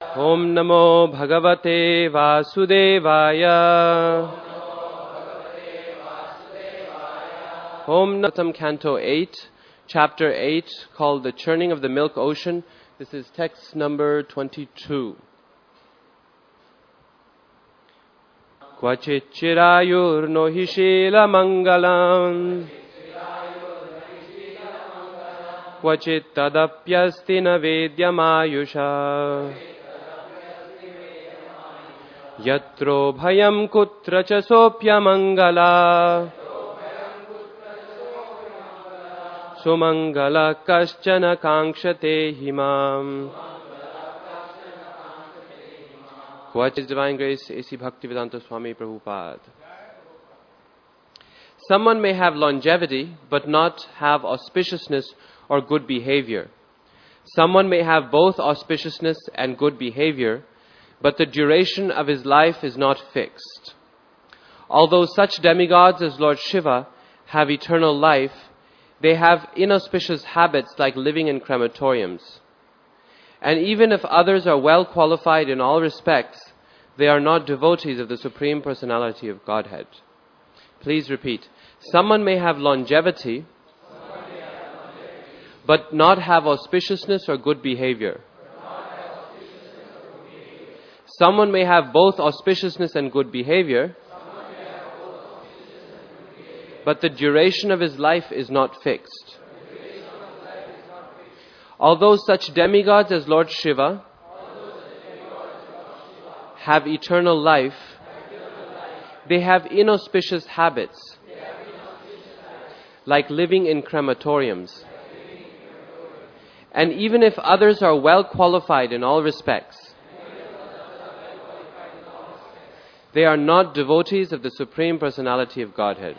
Om Namo Bhagavate Vasudevaya. Om Natam Canto 8, Chapter 8, called The Churning of the Milk Ocean. This is text number 22. Kvachit chirayur no hishila mangalam Kvachit tadapyasti na vedyamayusha Yatro bhayam kutra cha sopya mangala Sumangala kaschana kankshate himam. What is Divine Grace, A.C. Bhaktivedanta Swami Prabhupada. Someone may have longevity, but not have auspiciousness or good behavior. Someone may have both auspiciousness and good behavior, but the duration of his life is not fixed. Although such demigods as Lord Shiva have eternal life, they have inauspicious habits like living in crematoriums. And even if others are well qualified in all respects, they are not devotees of the Supreme Personality of Godhead. Please repeat. Someone may have longevity, but not have auspiciousness or good behavior. Someone may have both auspiciousness and good behavior, but the duration of his life is not fixed. Although such demigods as Lord Shiva have eternal life, they have inauspicious habits, like living in crematoriums. And even if others are well qualified in all respects, they are not devotees of the Supreme Personality of Godhead.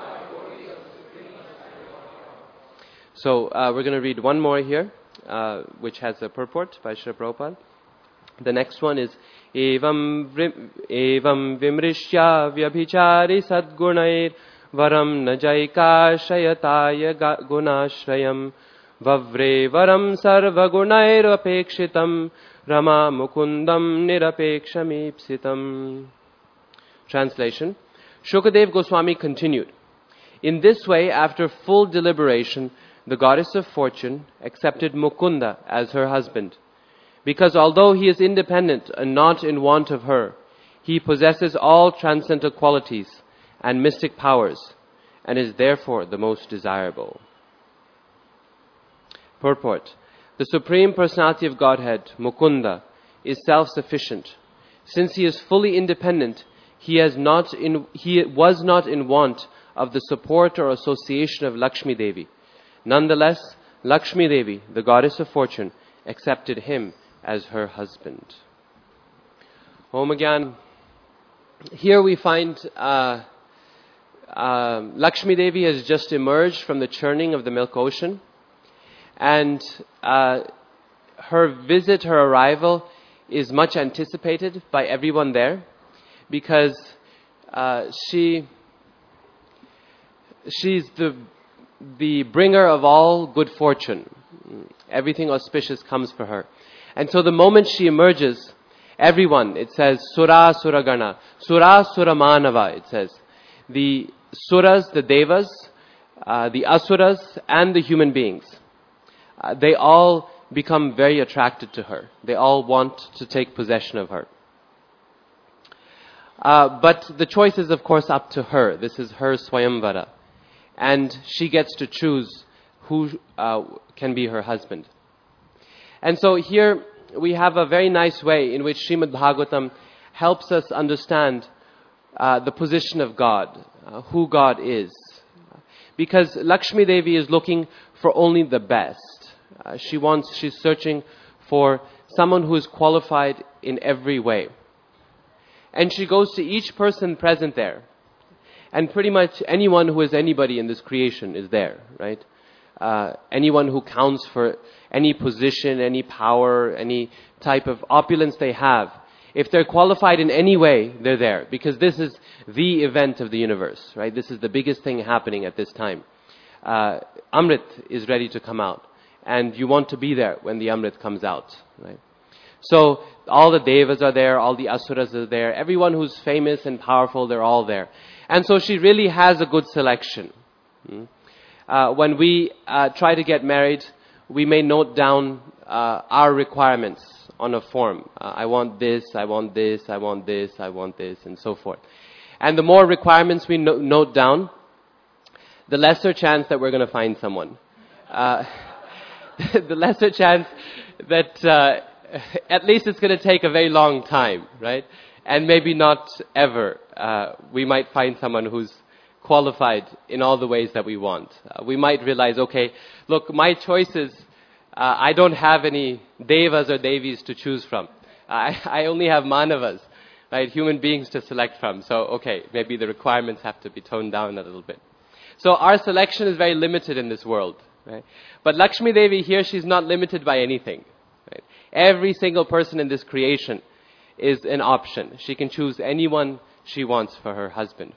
So we're going to read one more here, which has a purport by Srila Prabhupada. The next one is Evam vimrishya vyabhichari sadgunair varam najaika shayataya gunashrayam vavre varam sarvagunair apekshitam rama mukundam nirapekshamipsitam. Translation. Shukadev Goswami continued. In this way, after full deliberation, the goddess of fortune accepted Mukunda as her husband, because although he is independent and not in want of her, he possesses all transcendental qualities and mystic powers, and is therefore the most desirable. Purport. The Supreme Personality of Godhead, Mukunda, is self-sufficient. Since he is fully independent, he was not in want of the support or association of Lakshmi Devi. Nonetheless, Lakshmi Devi, the goddess of fortune, accepted him as her husband. Om Gyan. Here we find Lakshmi Devi has just emerged from the churning of the milk ocean, and her visit, her arrival, is much anticipated by everyone there, because she's the bringer of all good fortune. Everything auspicious comes for her. And so the moment she emerges, everyone, it says, Sura Suragana, Sura Suramanava, it says. The Suras, the Devas, the Asuras, and the human beings, they all become very attracted to her. They all want to take possession of her. But the choice is, of course, up to her. This is her Swayamvara. And she gets to choose who can be her husband. And so here we have a very nice way in which Srimad Bhagavatam helps us understand the position of God, who God is. Because Lakshmi Devi is looking for only the best. She's searching for someone who is qualified in every way. And she goes to each person present there. And pretty much anyone who is anybody in this creation is there, right? Anyone who counts for any position, any power, any type of opulence they have. If they're qualified in any way, they're there. Because this is the event of the universe, right? This is the biggest thing happening at this time. Amrit is ready to come out. And you want to be there when the Amrit comes out, right? So all the devas are there, all the asuras are there, everyone who's famous and powerful, they're all there. And so she really has a good selection. When we try to get married, we may note down our requirements on a form. I want this, I want this, I want this, I want this, and so forth. And the more requirements we note down, the lesser chance that we're going to find someone. The lesser chance that at least it's going to take a very long time, right? And maybe not ever. We might find someone who's qualified in all the ways that we want. We might realize, okay, look, my choices, I don't have any devas or devis to choose from. I only have manavas, right? Human beings to select from. So, okay, maybe the requirements have to be toned down a little bit. So our selection is very limited in this world, right? But Lakshmi Devi here, she's not limited by anything, right? Every single person in this creation is an option. She can choose anyone she wants for her husband.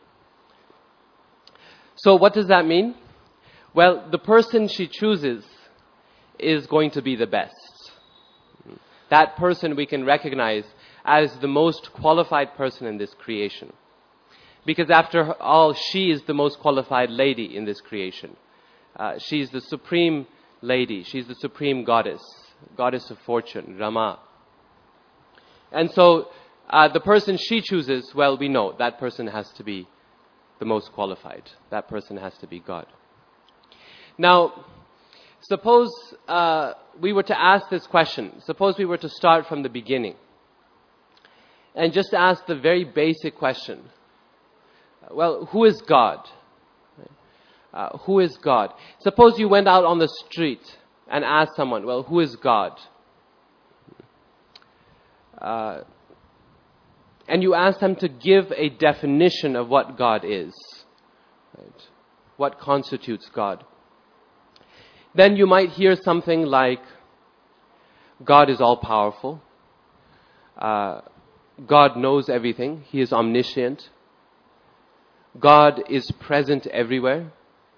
So what does that mean? Well, the person she chooses is going to be the best. That person we can recognize as the most qualified person in this creation. Because after all, she is the most qualified lady in this creation. She's the supreme lady. She's the supreme goddess of fortune, Rama. And so the person she chooses, well, we know that person has to be the most qualified. That person has to be God. Now, suppose we were to ask this question. Suppose we were to start from the beginning and just ask the very basic question. Well, who is God? Who is God? Suppose you went out on the street and asked someone, well, who is God? And you asked them to give a definition of what God is. Right? What constitutes God? Then you might hear something like, God is all-powerful. God knows everything. He is omniscient. God is present everywhere.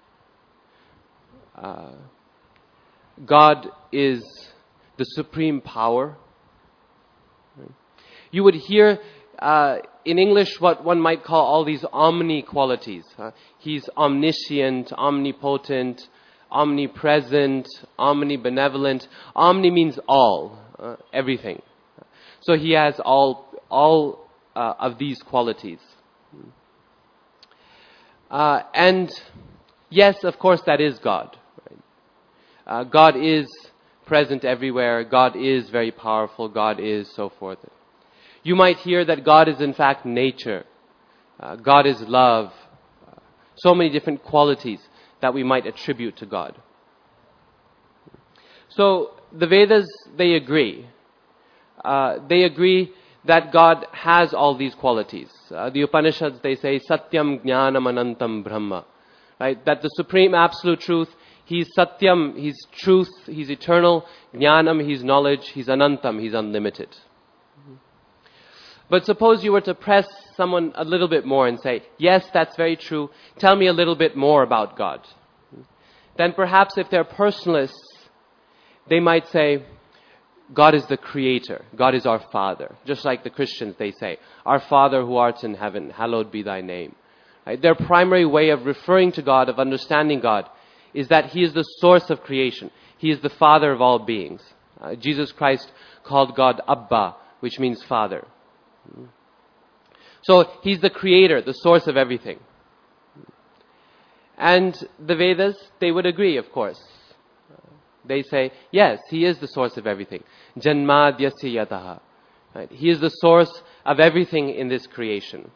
God is the supreme power. You would hear in English what one might call all these omni qualities. He's omniscient, omnipotent, omnipresent, omnibenevolent. Omni means all, everything. So he has all of these qualities. And yes, of course, that is God. Right? God is present everywhere. God is very powerful. God is so forth. You might hear that God is in fact nature. God is love. So many different qualities that we might attribute to God. So the Vedas, they agree. They agree that God has all these qualities. The Upanishads, they say, Satyam Jnanam Anantam Brahma. Right? That the supreme absolute truth, He's Satyam, He's truth, He's eternal. Jnanam, He's knowledge. He's Anantam, He's unlimited. But suppose you were to press someone a little bit more and say, yes, that's very true. Tell me a little bit more about God. Then perhaps if they're personalists, they might say, God is the creator. God is our Father. Just like the Christians, they say, Our Father who art in heaven, hallowed be thy name. Right? Their primary way of referring to God, of understanding God, is that He is the source of creation. He is the Father of all beings. Jesus Christ called God Abba, which means Father. So He's the creator, the source of everything. And the Vedas, they would agree, of course. They say, yes, He is the source of everything. Janmadyasya yataha. Right? He is the source of everything in this creation.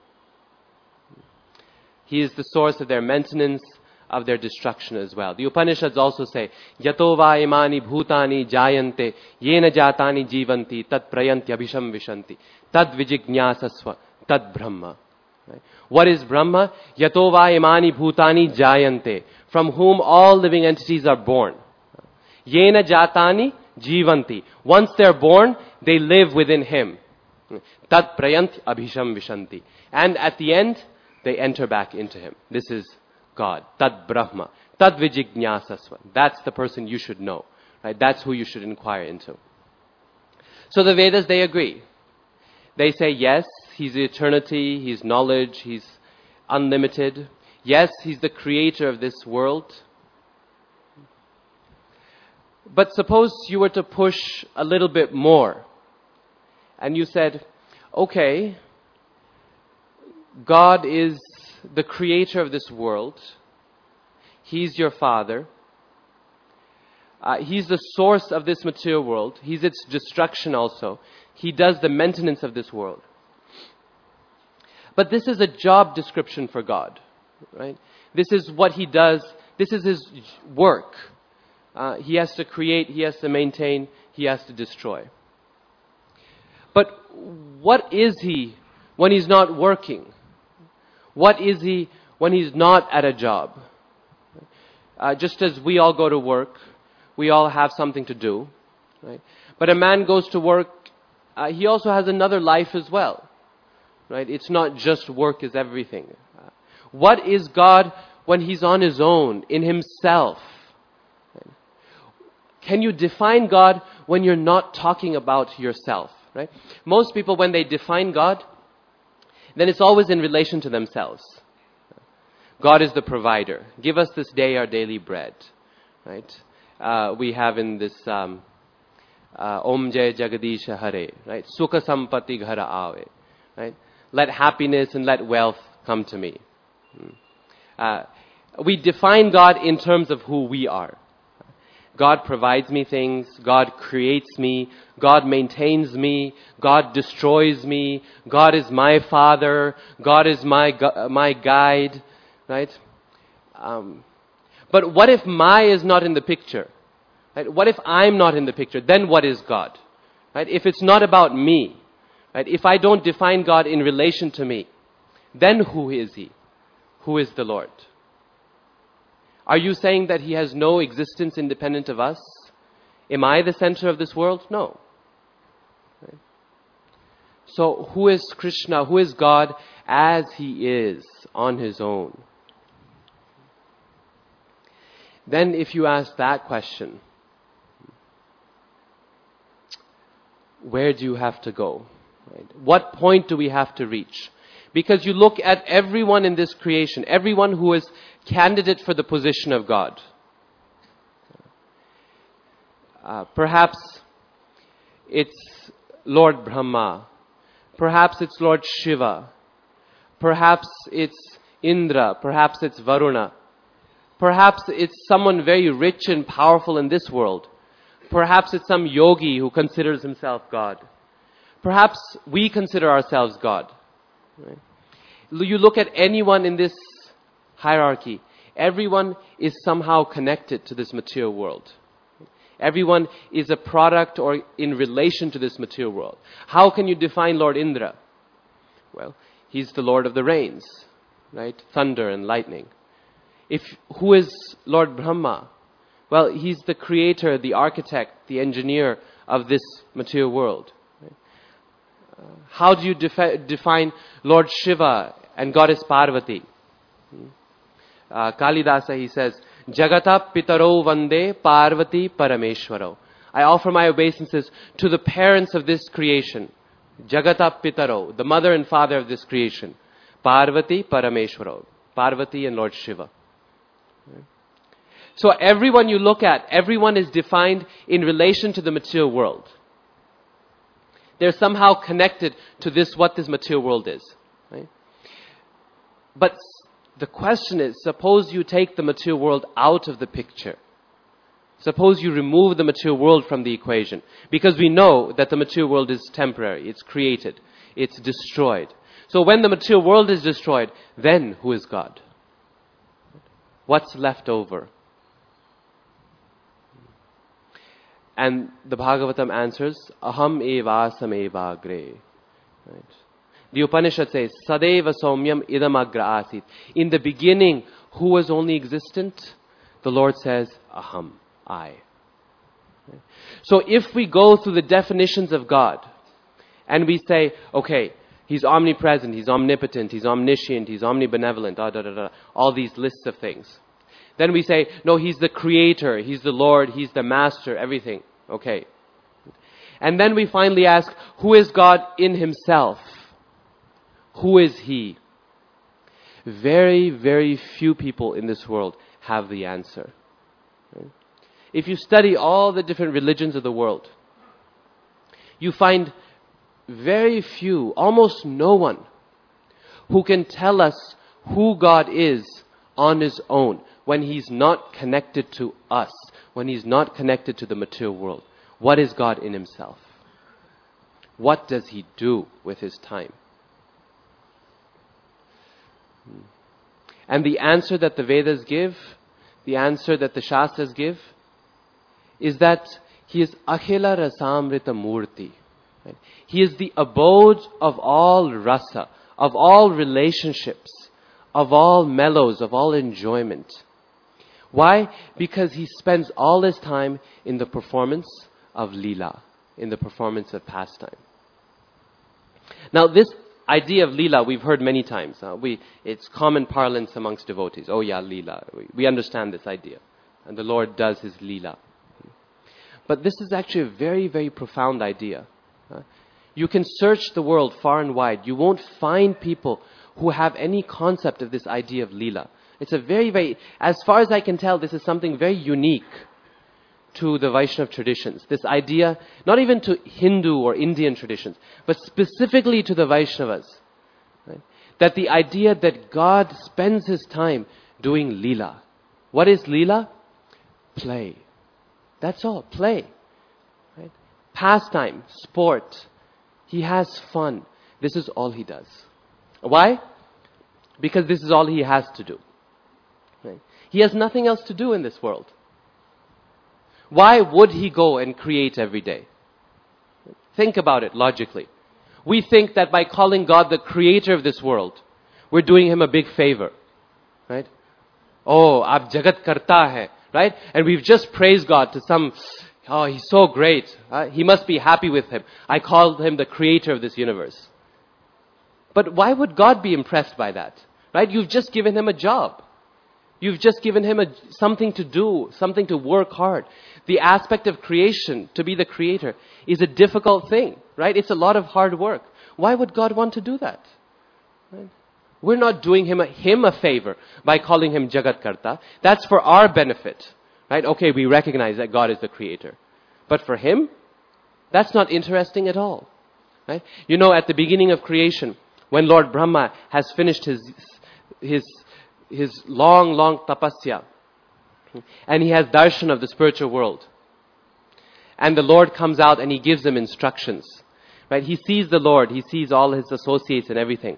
He is the source of their maintenance, of their destruction as well. The Upanishads also say, Yato va imani bhutani jayante yena jatani jivanti tat prayanti abhisham vishanti tad vijignyasasva tad brahma. Right? What is Brahma? Yato va imani bhutani jayante, from whom all living entities are born. Yena jatani jivanti. Once they're born, they live within Him. Tat prayanti abhisham vishanti. And at the end, they enter back into Him. This is God. Tad Brahma. Tad vijignyasasva. That's the person you should know. Right? That's who you should inquire into. So the Vedas, they agree. They say, yes, He's eternity, He's knowledge, He's unlimited. Yes, He's the creator of this world. But suppose you were to push a little bit more, and you said, okay, God is the creator of this world. He's your Father. He's the source of this material world. He's its destruction also. He does the maintenance of this world. But this is a job description for God, right? This is what He does. This is His work. He has to create, He has to maintain, He has to destroy. But what is He when He's not working? What is He when He's not at a job? Just as we all go to work, we all have something to do, right? But a man goes to work, he also has another life as well, right? It's not just work is everything. What is God when He's on His own, in Himself? Can you define God when you're not talking about yourself, right? Most people, when they define God, then it's always in relation to themselves. God is the provider. Give us this day our daily bread, right? We have in this Om Jai Jagadisha Hare, right? Sukha Sampati Ghara Aave, right? Let happiness and let wealth come to me. We define God in terms of who we are. God provides me things. God creates me. God maintains me. God destroys me. God is my Father. God is my guide, right? But what if my is not in the picture? Right? What if I'm not in the picture? Then what is God? Right? If it's not about me, right? If I don't define God in relation to me, then who is He? Who is the Lord? Are you saying that He has no existence independent of us? Am I the center of this world? No. Right? So who is Krishna? Who is God as He is on His own? Then if you ask that question, where do you have to go? Right? What point do we have to reach? Because you look at everyone in this creation, everyone who is candidate for the position of God. Perhaps it's Lord Brahma. Perhaps it's Lord Shiva. Perhaps it's Indra. Perhaps it's Varuna. Perhaps it's someone very rich and powerful in this world. Perhaps it's some yogi who considers himself God. Perhaps we consider ourselves God. Right? You look at anyone in this hierarchy, everyone is somehow connected to this material world. Everyone is a product or in relation to this material world. How can you define Lord Indra? Well, he's the Lord of the rains, right? Thunder and lightning. Who is Lord Brahma? Well, he's the creator, the architect, the engineer of this material world. Right? How do you define Lord Shiva and Goddess Parvati? Kalidasa, he says, Jagata Pitaro Vande Parvati Parameshwaro. I offer my obeisances to the parents of this creation. Jagata Pitaro, the mother and father of this creation. Parvati Parameshwaro. Parvati and Lord Shiva. So everyone you look at, everyone is defined in relation to the material world. They're somehow connected to what this material world is. Right? But the question is, suppose you take the material world out of the picture. Suppose you remove the material world from the equation. Because we know that the material world is temporary. It's created. It's destroyed. So when the material world is destroyed, then who is God? What's left over? And the Bhagavatam answers, Aham evasam evagre. Right? The Upanishad says, Sadeva somyam idam agra asit. In the beginning, who was only existent? The Lord says, Aham, I. Right? So if we go through the definitions of God, and we say, okay, He's omnipresent, He's omnipotent, He's omniscient, He's omnibenevolent, all these lists of things. Then we say, no, He's the creator, He's the Lord, He's the master, everything. Okay. And then we finally ask, who is God in himself? Who is he? Very, very few people in this world have the answer. If you study all the different religions of the world, you find very few, almost no one, who can tell us who God is on his own when he's not connected to us, when he's not connected to the material world. What is God in himself? What does he do with his time? And the answer that the Vedas give, the answer that the Shastras give, is that he is Akhila Rasamrita Murti. Right? He is the abode of all rasa, of all relationships, of all mellows, of all enjoyment. Why? Because he spends all his time in the performance of Leela, in the performance of pastime. Now this idea of Leela we've heard many times. It's common parlance amongst devotees. Oh yeah, Leela. We understand this idea. And the Lord does his Leela. But this is actually a very, very profound idea. You can search the world far and wide. You won't find people who have any concept of this idea of Leela. It's a very, very, as far as I can tell, this is something very unique to the Vaishnava traditions. This idea, not even to Hindu or Indian traditions, but specifically to the Vaishnavas. Right? That the idea that God spends his time doing Leela. What is Leela? Play. That's all. Play. Right? Pastime, sport. He has fun. This is all he does. Why? Because this is all he has to do. Right? He has nothing else to do in this world. Why would he go and create every day? Think about it logically. We think that by calling God the creator of this world, we're doing him a big favor. Right? Oh, ab jagat karta hai. Right? And we've just praised God to some, oh, he's so great. He must be happy with him. I called him the creator of this universe. But why would God be impressed by that? Right? You've just given him a job. You've just given him something to do, something to work hard. The aspect of creation, to be the creator, is a difficult thing, right? It's a lot of hard work. Why would God want to do that? Right? We're not doing him a favor by calling him Jagat Karta. That's for our benefit, right? Okay, we recognize that God is the creator. But for him, that's not interesting at all, right? You know, at the beginning of creation, when Lord Brahma has finished his long tapasya, and he has darshan of the spiritual world, and the Lord comes out and he gives them instructions, right? He sees the Lord, he sees all his associates and everything.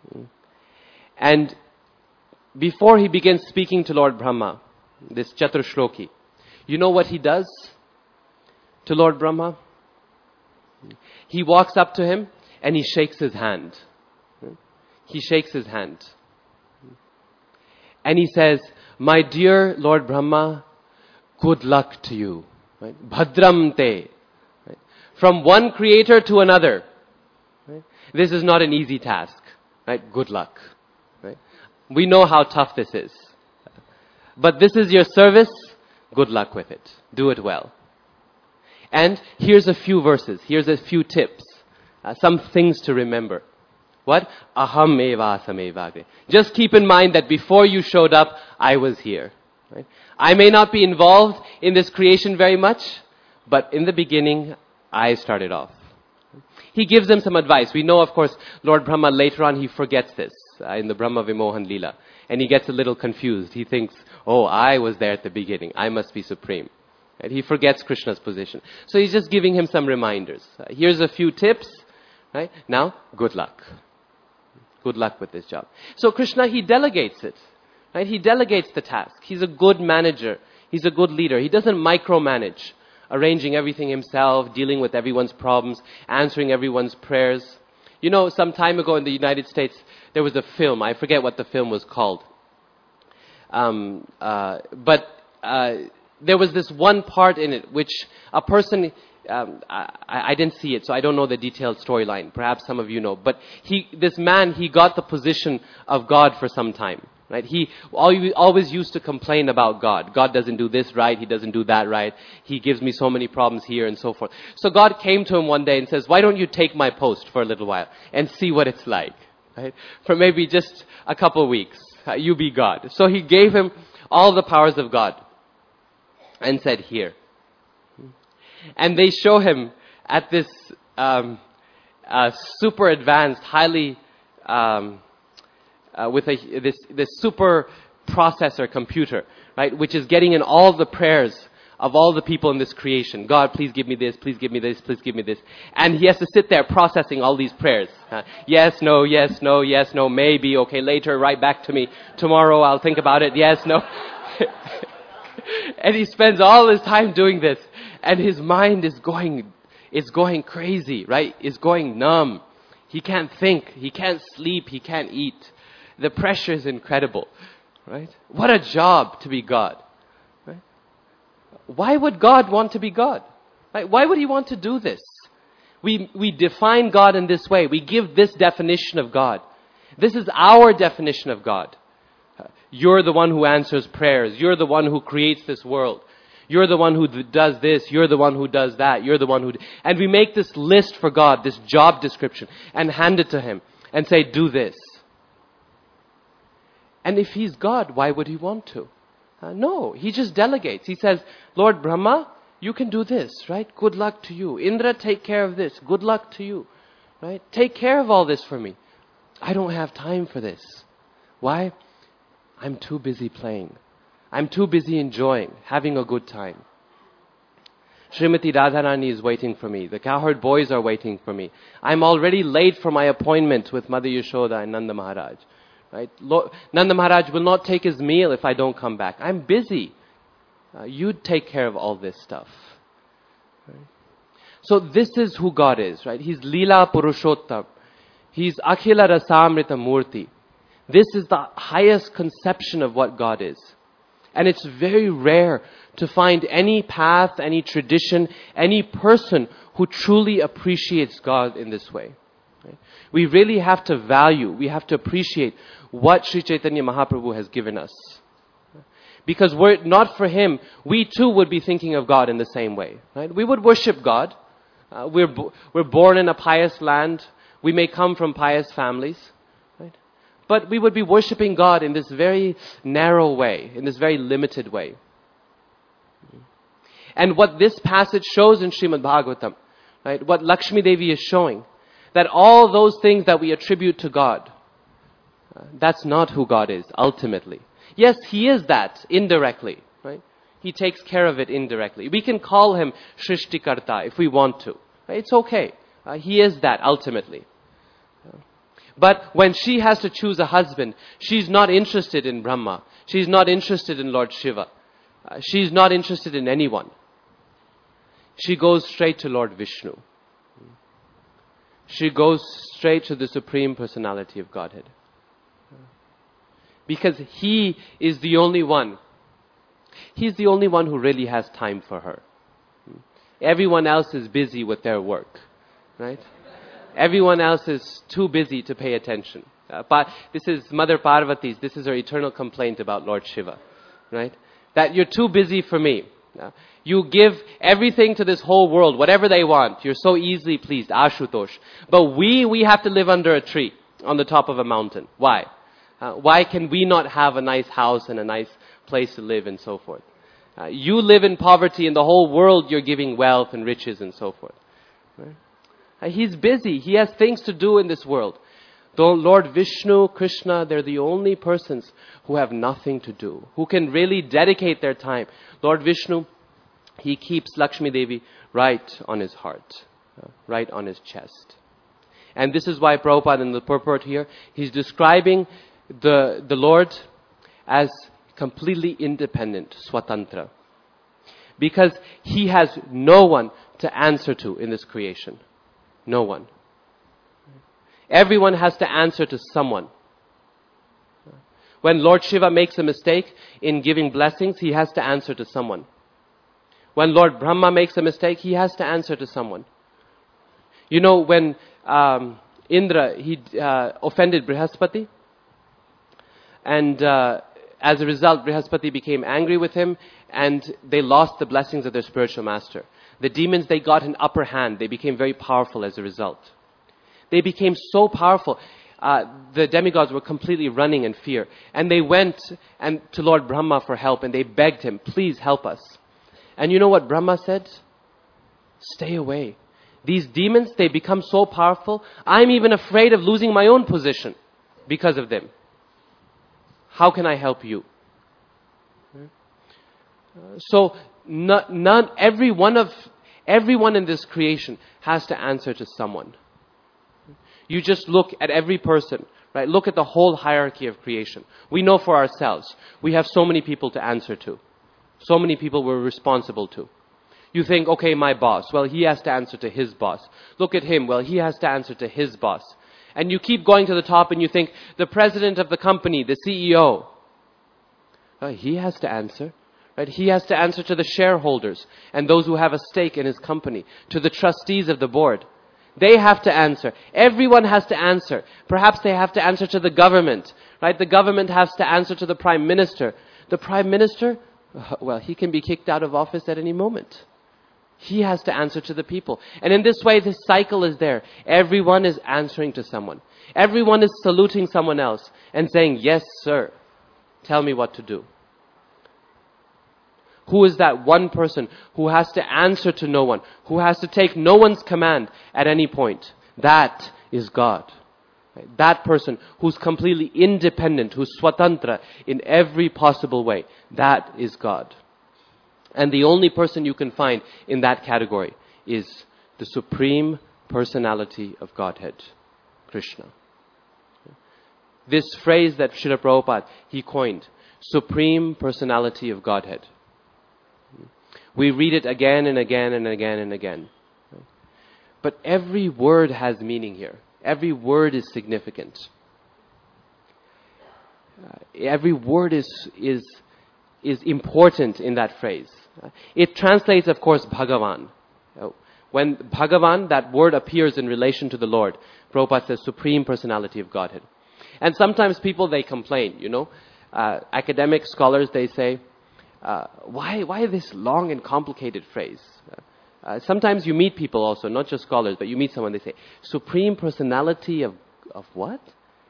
And before he begins speaking to Lord Brahma, this Chatur Shloki, you know what he does to Lord Brahma? He walks up to him and he shakes his hand. He shakes his hand. And he says, my dear Lord Brahma, good luck to you. Right? Bhadram te. Right? From one creator to another. Right? This is not an easy task. Right? Good luck. Right? We know how tough this is. But this is your service. Good luck with it. Do it well. And here's a few verses. Here's a few tips. Some things to remember. What? Aham eva samevagre. Just keep in mind that before you showed up, I was here. Right? I may not be involved in this creation very much, but in the beginning, I started off. He gives them some advice. We know, of course, Lord Brahma, later on, he forgets this in the Brahma Vimohan Leela. And he gets a little confused. He thinks, oh, I was there at the beginning. I must be supreme. Right? He forgets Krishna's position. So he's just giving him some reminders. Here's a few tips. Right? Now, good luck. Good luck with this job. So Krishna, he delegates it. Right? He delegates the task. He's a good manager. He's a good leader. He doesn't micromanage, arranging everything himself, dealing with everyone's problems, answering everyone's prayers. You know, some time ago in the United States, there was a film. I forget what the film was called. But there was this one part in it which a person... I didn't see it, so I don't know the detailed storyline. Perhaps some of you know. But this man, he got the position of God for some time. Right? He always used to complain about God. God doesn't do this right. He doesn't do that right. He gives me so many problems here and so forth. So God came to him one day and says, why don't you take my post for a little while and see what it's like? Right? For maybe just a couple of weeks. You be God. So he gave him all the powers of God and said, here. And they show him at this super advanced, highly with this super processor computer, right, which is getting in all the prayers of all the people in this creation. God, please give me this, please give me this, please give me this. And he has to sit there processing all these prayers. Yes, no, yes, no, yes, no, maybe, okay, later, write back to me. Tomorrow I'll think about it, yes, no. And he spends all his time doing this. And his mind is going crazy, right? Is going numb. He can't think, he can't sleep, he can't eat. The pressure is incredible, right? What a job to be God, right? Why would God want to be God? Right? Why would he want to do this? We define God in this way. We give this definition of God. This is our definition of God. You're the one who answers prayers. You're the one who creates this world. You're the one who does this. You're the one who does that. You're the one who... And we make this list for God, this job description, and hand it to him and say, do this. And if he's God, why would he want to? No, he just delegates. He says, Lord Brahma, you can do this, right? Good luck to you. Indra, take care of this. Good luck to you, right? Take care of all this for me. I don't have time for this. Why? I'm too busy playing. I'm too busy enjoying, having a good time. Srimati Radharani is waiting for me. The cowherd boys are waiting for me. I'm already late for my appointment with Mother Yashoda and Nanda Maharaj. Right? Nanda Maharaj will not take his meal if I don't come back. I'm busy. You take care of all this stuff. Right? So this is who God is, right? He's Leela Purushottam. He's Akhila Rasamrita Murti. This is the highest conception of what God is. And it's very rare to find any path, any tradition, any person who truly appreciates God in this way. Right? We really have to value, we have to appreciate what Sri Chaitanya Mahaprabhu has given us. Because were it not for him, we too would be thinking of God in the same way. Right? We would worship God. We're born in a pious land. We may come from pious families. Right? But we would be worshipping God in this very narrow way, in this very limited way. And what this passage shows in Srimad Bhagavatam, right, what Lakshmi Devi is showing, that all those things that we attribute to God, that's not who God is, ultimately. Yes, he is that, indirectly, right? He takes care of it indirectly. We can call him Shrishtikarta if we want to. Right? It's okay. He is that, ultimately. But when she has to choose a husband, she's not interested in Brahma. She's not interested in Lord Shiva. She's not interested in anyone. She goes straight to Lord Vishnu. She goes straight to the Supreme Personality of Godhead. Because he is the only one. He's the only one who really has time for her. Everyone else is busy with their work. Right? Everyone else is too busy to pay attention. But this is Mother Parvati's, this is her eternal complaint about Lord Shiva. Right? That you're too busy for me. You give everything to this whole world, whatever they want. You're so easily pleased, Ashutosh. But we have to live under a tree on the top of a mountain. Why? Why can we not have a nice house and a nice place to live and so forth? You live in poverty, in the whole world you're giving wealth and riches and so forth. Right? He's busy. He has things to do in this world. Though Lord Vishnu, Krishna, they're the only persons who have nothing to do, who can really dedicate their time. Lord Vishnu, he keeps Lakshmi Devi right on his heart, right on his chest. And this is why Prabhupada in the purport here, he's describing the Lord as completely independent, swatantra. Because he has no one to answer to in this creation. No one. Everyone has to answer to someone. When Lord Shiva makes a mistake in giving blessings, he has to answer to someone. When Lord Brahma makes a mistake, he has to answer to someone. You know, when Indra, he offended Brihaspati, And as a result, Brihaspati became angry with him, and they lost the blessings of their spiritual master. The demons, they got an upper hand. They became very powerful as a result. They became so powerful. The demigods were completely running in fear. And they went to Lord Brahma for help, and they begged him, please help us. And you know what Brahma said? Stay away. These demons, they become so powerful, I'm even afraid of losing my own position because of them. How can I help you? So everyone in this creation has to answer to someone. You just look at every person, right? Look at the whole hierarchy of creation. We know for ourselves, we have so many people to answer to. So many people we're responsible to. You think, okay, my boss, well, he has to answer to his boss. Look at him, well, he has to answer to his boss. And you keep going to the top and you think, the president of the company, the CEO, he has to answer. Right? He has to answer to the shareholders and those who have a stake in his company, to the trustees of the board. They have to answer. Everyone has to answer. Perhaps they have to answer to the government. Right? The government has to answer to the prime minister. The prime minister, well, he can be kicked out of office at any moment. He has to answer to the people. And in this way, this cycle is there. Everyone is answering to someone. Everyone is saluting someone else and saying, yes, sir, tell me what to do. Who is that one person who has to answer to no one, who has to take no one's command at any point? That is God. Right? That person who's completely independent, who's swatantra in every possible way. That is God. And the only person you can find in that category is the Supreme Personality of Godhead, Krishna. This phrase that Srila Prabhupada, he coined, Supreme Personality of Godhead. We read it again and again and again and again. But every word has meaning here. Every word is significant. Every word is important in that phrase. It translates, of course, Bhagavan. When Bhagavan, that word appears in relation to the Lord, Prabhupada says Supreme Personality of Godhead. And sometimes people, they complain, academic scholars, they say, why this long and complicated phrase? Sometimes you meet people also, not just scholars, but you meet someone, they say, Supreme Personality of what?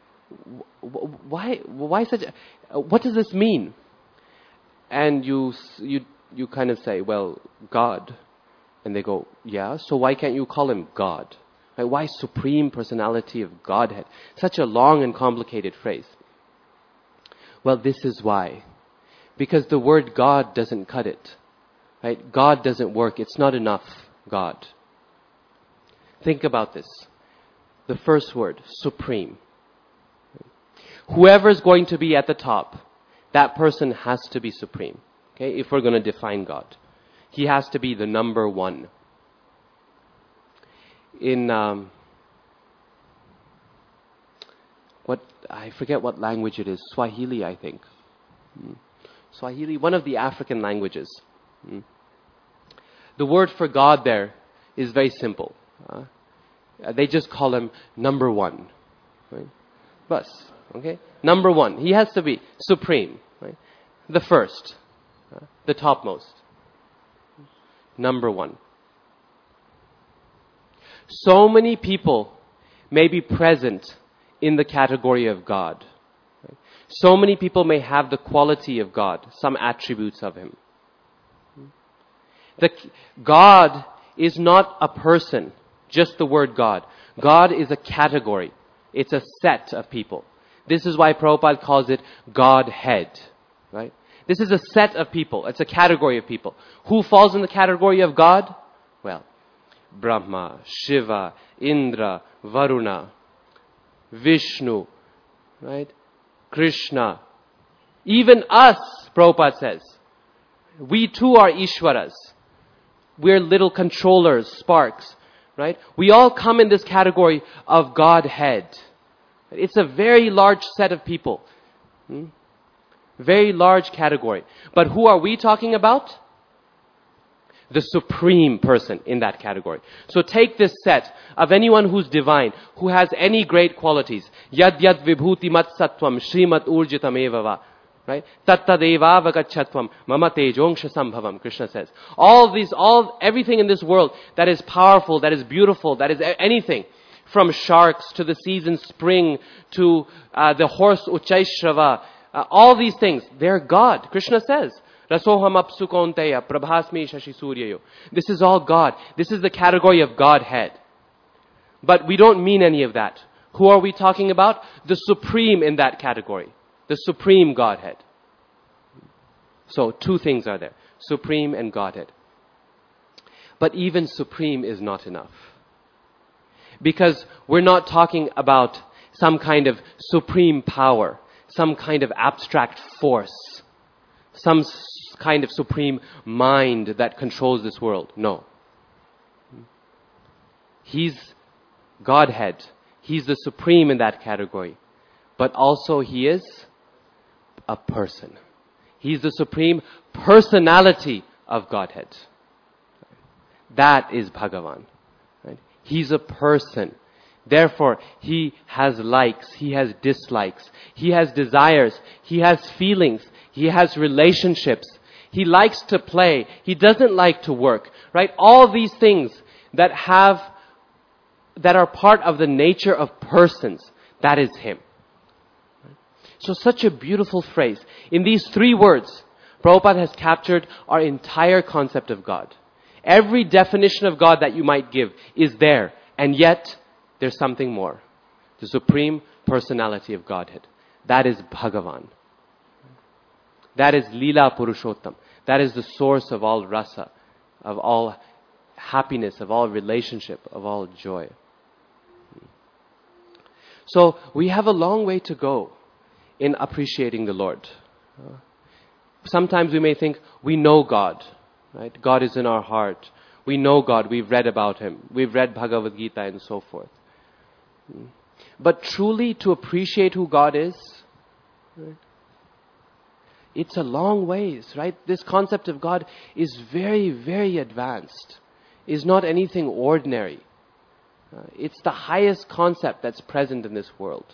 Why such what does this mean? And you kind of say, well, God. And they go, yeah, so why can't you call him God? Like, why Supreme Personality of Godhead? Such a long and complicated phrase. Well, this is why. Because the word God doesn't cut it. Right? God doesn't work. It's not enough, God. Think about this. The first word, supreme. Whoever's going to be at the top, that person has to be supreme. Okay? If we're going to define God. He has to be the number one. In I forget what language it is. Swahili, I think. Swahili, one of the African languages. The word for God there is very simple. They just call him number one. Right? Bas, okay? Number one. He has to be supreme. Right? The first. The topmost. Number one. So many people may be present in the category of God. Right? So many people may have the quality of God, some attributes of Him. God is not a person, just the word God. God is a category. It's a set of people. This is why Prabhupada calls it Godhead. Right? This is a set of people. It's a category of people. Who falls in the category of God? Well, Brahma, Shiva, Indra, Varuna, Vishnu, right? Krishna. Even us, Prabhupada says. We too are Ishwaras. We're little controllers, sparks, right? We all come in this category of Godhead. It's a very large set of people. Very large category. But who are we talking about? the supreme person in that category. So take this set of anyone who's divine, who has any great qualities. Yad yad vibhuti mat sattvam shrimat urjitam evava. Right? Tattadeva vagachatvam mama tejongsha sambhavam, Krishna says. Everything in this world that is powerful, that is beautiful, that is anything, from sharks to the seas in spring to the horse Uchaishrava, all these things, they're God. Krishna says, Rasoham apsu kaunteya prabhasmi shashi suryayo. This is all God. This is the category of Godhead. But we don't mean any of that. Who are we talking about? The supreme in that category. The supreme Godhead. So two things are there. Supreme and Godhead. But even supreme is not enough. Because we're not talking about some kind of supreme power, some kind of abstract force, some kind of supreme mind that controls this world. No. He's Godhead. He's the supreme in that category. But also he is a person. He's the supreme personality of Godhead. That is Bhagavan. Right? He's a person. Therefore, he has likes, he has dislikes, he has desires, he has feelings, he has relationships. He likes to play. He doesn't like to work. Right? All these things that are part of the nature of persons, that is him. So such a beautiful phrase. In these 3 words, Prabhupada has captured our entire concept of God. Every definition of God that you might give is there. And yet, there's something more. The supreme personality of Godhead. That is Bhagavan. That is Leela Purushottam. That is the source of all rasa, of all happiness, of all relationship, of all joy. So, we have a long way to go in appreciating the Lord. Sometimes we may think we know God, right? God is in our heart. We know God. We've read about Him. We've read Bhagavad Gita and so forth. But truly to appreciate who God is, right? It's a long ways, right? This concept of God is very, very advanced. Is not anything ordinary. It's the highest concept that's present in this world.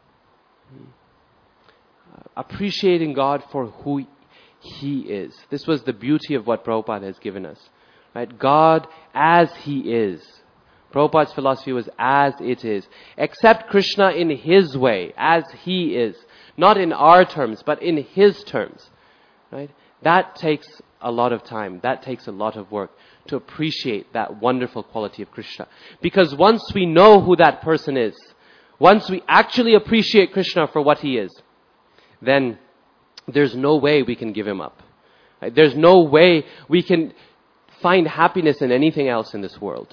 Appreciating God for who He is. This was the beauty of what Prabhupada has given us. Right? God as He is. Prabhupada's philosophy was as it is. Accept Krishna in His way, as He is. Not in our terms, but in His terms. Right? That takes a lot of time. That takes a lot of work to appreciate that wonderful quality of Krishna. Because once we know who that person is, once we actually appreciate Krishna for what He is, then there's no way we can give Him up. Right? There's no way we can find happiness in anything else in this world.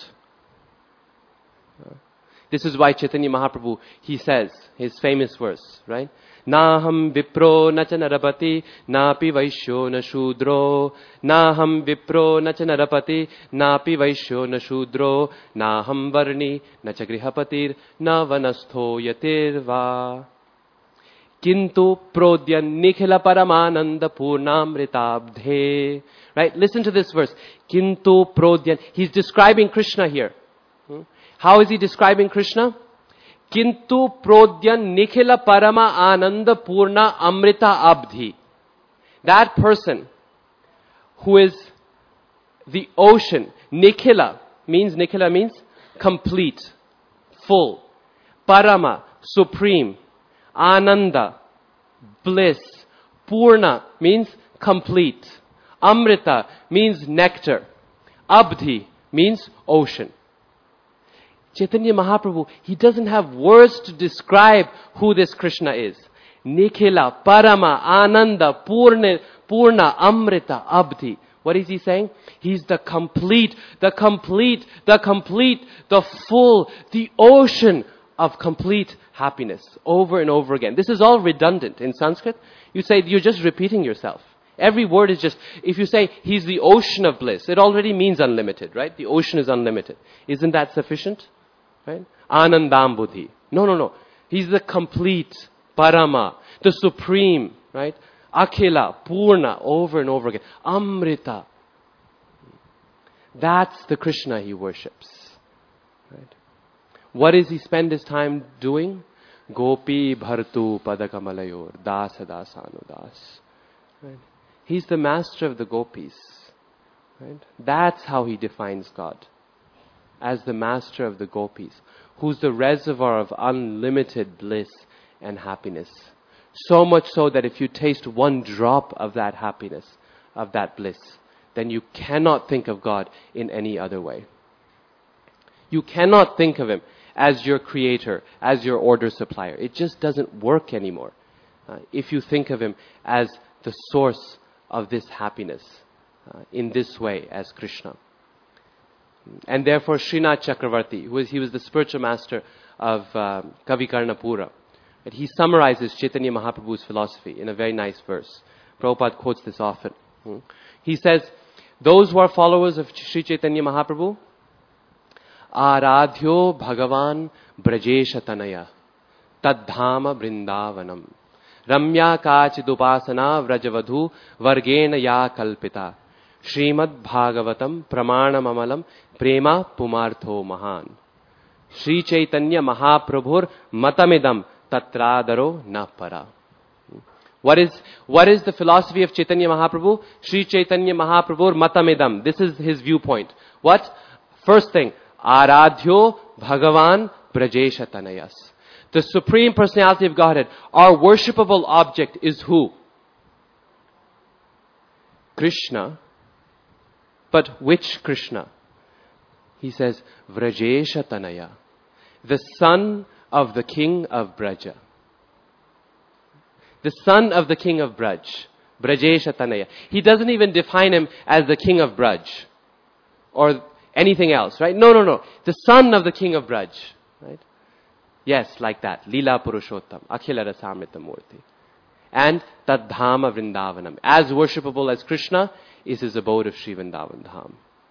This is why Chaitanya Mahaprabhu, he says, his famous verse, right? Naham vipro nacha narapati, napi vaishyo na shudro. Naham vipro nacha narapati, napi vaishyo na shudro. Naham varni nacha grihapatir, na vanastho yatirva. Kintu prodyan nikhila paramananda purnamritabdhe. Right? Listen to this verse. Kintu prodyan. He's describing Krishna here. How is he describing Krishna? Kintu prodyan nikhila parama ananda purna amrita abdhi. That person who is the ocean. Nikhila means complete, full. Parama, supreme. Ananda, bliss. Purna means complete. Amrita means nectar. Abdhi means ocean. Chaitanya Mahaprabhu, he doesn't have words to describe who this Krishna is. Nikhila, Parama, Ananda, Purna, Amrita, Abdhi. What is he saying? He's the complete, the full, the ocean of complete happiness over and over again. This is all redundant in Sanskrit. You say, you're just repeating yourself. Every word is just, if you say, he's the ocean of bliss, it already means unlimited, right? The ocean is unlimited. Isn't that sufficient? Right? Anandam buddhi. No. He's the complete, Parama, the supreme, right? Akhila, Purna, over and over again. Amrita. That's the Krishna he worships. Right? What does he spend his time doing? Gopi bhartu padakamalayur dasa dasanudas. Right? He's the master of the gopis. Right? That's how he defines God. As the master of the gopis, who's the reservoir of unlimited bliss and happiness. So much so that if you taste one drop of that happiness, of that bliss, then you cannot think of God in any other way. You cannot think of him as your creator, as your order supplier. It just doesn't work anymore. If you think of him as the source of this happiness, in this way as Krishna. And therefore Srinath Chakravarti, he was the spiritual master of Kavi Karnapura. But he summarizes Chaitanya Mahaprabhu's philosophy in a very nice verse. Prabhupada quotes this often. He says, those who are followers of Sri Chaitanya Mahaprabhu, Aradhyo Bhagavan Brajesha Tanaya Tadhama Vrindavanam Ramya Kachidupasana Vrajavadhu Vargena Ya Kalpita Srimad Bhagavatam Pramanam Amalam Prema Pumartho Mahan Sri Chaitanya Mahaprabhur Matamidam Tatradaro Napara. What is the philosophy of Chaitanya Mahaprabhu? Sri Chaitanya Mahaprabhur Matamidam. This is his viewpoint. What? First thing, Aradhyo Bhagavan Brajesha Tanayas. The Supreme Personality of Godhead, our worshipable object is who? Krishna. But which Krishna? He says, Vrajesha Tanaya, the son of the king of Braja. The son of the king of Braj. Brajesha Tanaya. He doesn't even define him as the king of Braj. Or anything else, right? No. The son of the king of Braj. Right? Yes, like that. Leela Purushottam. Akhila Rasamrita Murti. And Tadhama Vrindavanam. As worshipable as Krishna is his abode of Sri Vrindavan Dham.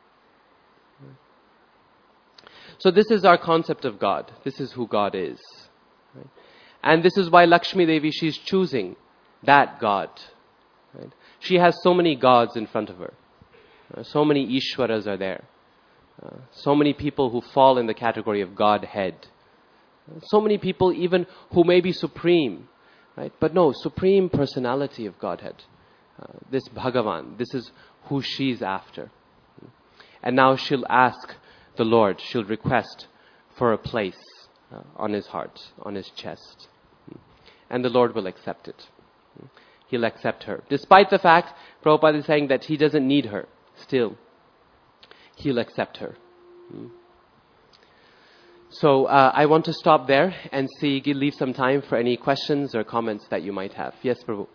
So this is our concept of God. This is who God is. Right? And this is why Lakshmi Devi, she's choosing that God. Right? She has so many gods in front of her. So many Ishwaras are there. So many people who fall in the category of Godhead. So many people even who may be supreme. Right? But no, supreme personality of Godhead. This Bhagavan, this is who she's after. And now she'll ask the Lord, she'll request for a place on his heart, on his chest. And the Lord will accept it. He'll accept her. Despite the fact, Prabhupada is saying that he doesn't need her. Still, he'll accept her. So I want to stop there and leave some time for any questions or comments that you might have. Yes, Prabhu.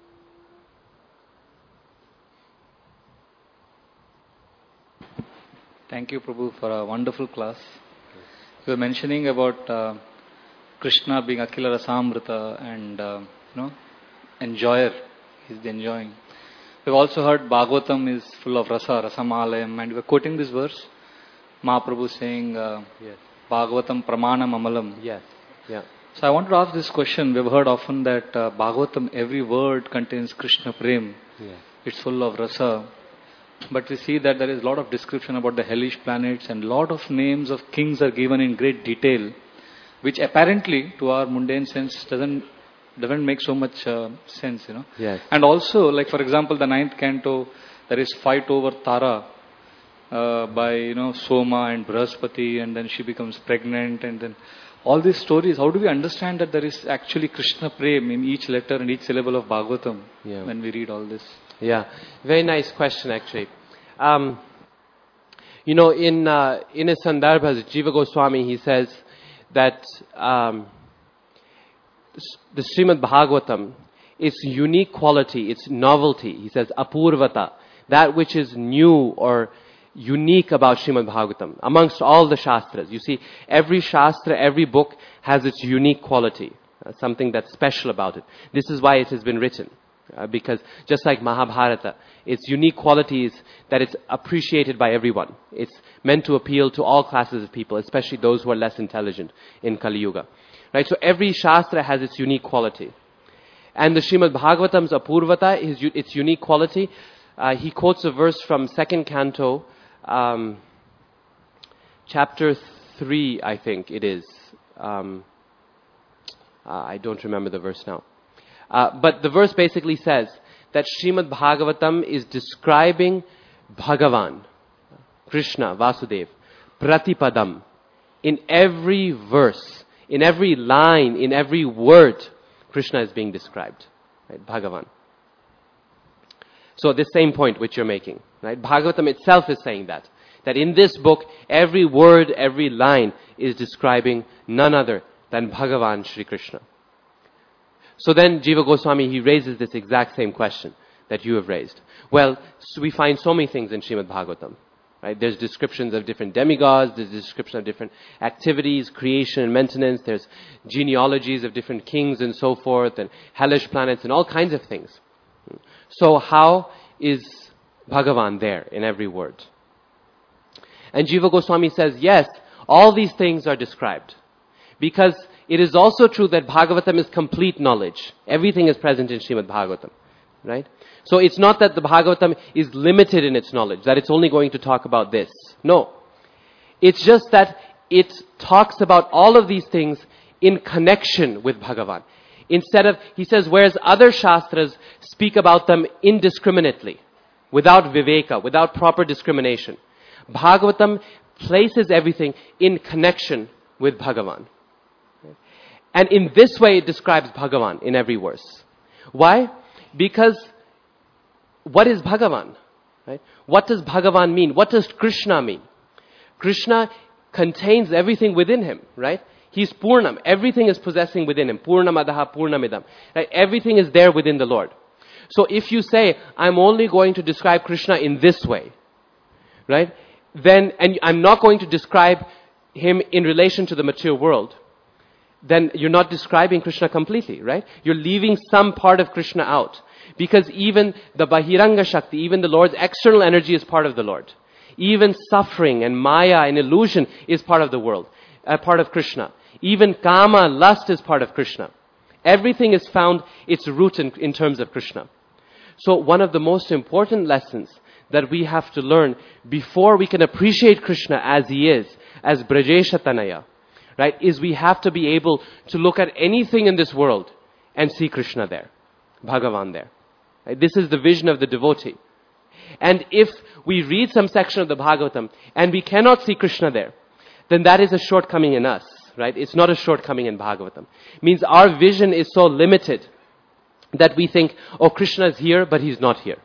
Thank you, Prabhu, for a wonderful class. You were mentioning about Krishna being Akhila Rasamrita and, enjoyer. He's the enjoying. We've also heard Bhagavatam is full of rasa, rasamalayam, and we're quoting this verse. Mahaprabhu saying, yes. Bhagavatam pramanam amalam. Yes, yeah. So I want to ask this question. We've heard often that Bhagavatam, every word contains Krishna Prem. Yes. It's full of rasa. But we see that there is a lot of description about the hellish planets and a lot of names of kings are given in great detail, which apparently to our mundane sense doesn't make so much sense, Yes. And also, like for example, the 9th canto, there is fight over Tara by, Soma and Brahaspati, and then she becomes pregnant, and then all these stories. How do we understand that there is actually Krishna Prem in each letter and each syllable of Bhagavatam when we read all this? Yeah, very nice question actually. In his Sandarbhas, Jiva Goswami, he says that the Srimad Bhagavatam, its unique quality, its novelty, he says apurvata, that which is new or unique about Srimad Bhagavatam amongst all the Shastras. You see, every Shastra, every book has its unique quality, something that's special about it. This is why it has been written. Because just like Mahabharata, its unique quality is that it's appreciated by everyone. It's meant to appeal to all classes of people, especially those who are less intelligent in Kali Yuga. Right? So every Shastra has its unique quality. And the Srimad Bhagavatam's Apurvata, its unique quality, he quotes a verse from 2nd canto, chapter 3, I think it is. I don't remember the verse now. But the verse basically says that Srimad Bhagavatam is describing Bhagavan, Krishna, Vasudev, Pratipadam. In every verse, in every line, in every word, Krishna is being described. Right? Bhagavan. So this same point which you're making, right? Bhagavatam itself is saying that in this book, every word, every line is describing none other than Bhagavan Shri Krishna. So then Jiva Goswami, he raises this exact same question that you have raised. Well, so we find so many things in Srimad Bhagavatam. Right? There's descriptions of different demigods, there's description of different activities, creation and maintenance, there's genealogies of different kings and so forth, and hellish planets and all kinds of things. So how is Bhagavan there in every word? And Jiva Goswami says, yes, all these things are described. Because it is also true that Bhagavatam is complete knowledge. Everything is present in Srimad Bhagavatam. Right? So it's not that the Bhagavatam is limited in its knowledge, that it's only going to talk about this. No. It's just that it talks about all of these things in connection with Bhagavan. Instead of, he says, whereas other Shastras speak about them indiscriminately, without viveka, without proper discrimination, Bhagavatam places everything in connection with Bhagavan. And in this way it describes Bhagavan in every verse. Why? Because what is Bhagavan? Right? What does Bhagavan mean? What does Krishna mean? Krishna contains everything within him, right? He's Purnam. Everything is possessing within him. Purnamadaha Purnamidam. Right? Everything is there within the Lord. So if you say, I'm only going to describe Krishna in this way, right? Then, and I'm not going to describe him in relation to the material world, then you're not describing Krishna completely, right? You're leaving some part of Krishna out. Because even the Bahiranga Shakti, even the Lord's external energy is part of the Lord. Even suffering and Maya and illusion is part of the world, part of Krishna. Even Kama, lust is part of Krishna. Everything is found its root in terms of Krishna. So one of the most important lessons that we have to learn before we can appreciate Krishna as he is, as Brajesha Tanaya, right, is we have to be able to look at anything in this world and see Krishna there, Bhagavan there. Right? This is the vision of the devotee. And if we read some section of the Bhagavatam and we cannot see Krishna there, then that is a shortcoming in us, right? It's not a shortcoming in Bhagavatam. It means our vision is so limited that we think, oh, Krishna is here, but he's not here.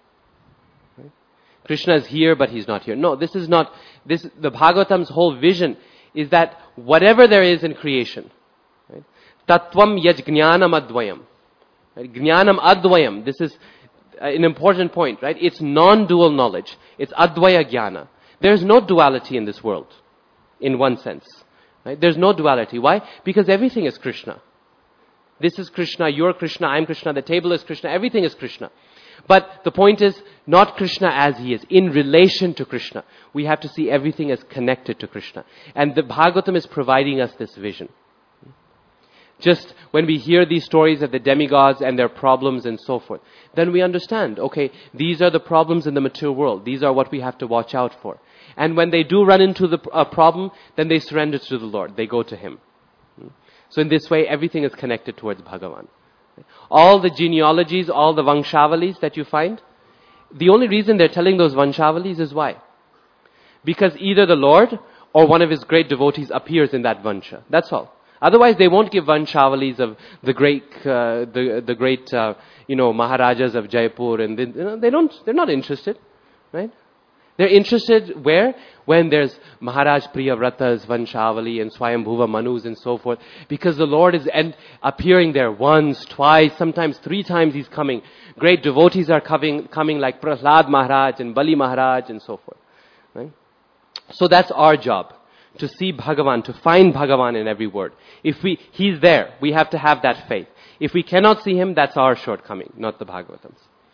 Right? Krishna is here, but he's not here. No, this is not, the Bhagavatam's whole vision is that whatever there is in creation, right? Tattvam yaj jnanam advayam. Right? Jnanam advayam. This is an important point, right? It's non-dual knowledge. It's advaya jnana. There's no duality in this world, in one sense. Right? There's no duality. Why? Because everything is Krishna. This is Krishna, you're Krishna, I'm Krishna, the table is Krishna, everything is Krishna. But the point is, not Krishna as he is, in relation to Krishna. We have to see everything as connected to Krishna. And the Bhagavatam is providing us this vision. Just when we hear these stories of the demigods and their problems and so forth, then we understand, okay, these are the problems in the material world. These are what we have to watch out for. And when they do run into a problem, then they surrender to the Lord. They go to him. So in this way, everything is connected towards Bhagavan. All the genealogies, all the Vanshavalis that you find, the only reason they're telling those Vanshavalis is why? Because either the Lord or one of his great devotees appears in that Vansha. That's all. Otherwise, they won't give Vanshavalis of the great, Maharajas of Jaipur, and they're not interested, right? They're interested where? When there's Maharaj Priyavrata's Vanshavali and Swayambhuva Manus and so forth. Because the Lord is appearing there once, twice, sometimes 3 times he's coming. Great devotees are coming like Prahlad Maharaj and Bali Maharaj and so forth. Right? So that's our job. To see Bhagavan, to find Bhagavan in every word. If he's there, we have to have that faith. If we cannot see him, that's our shortcoming, not the Bhagavatam's.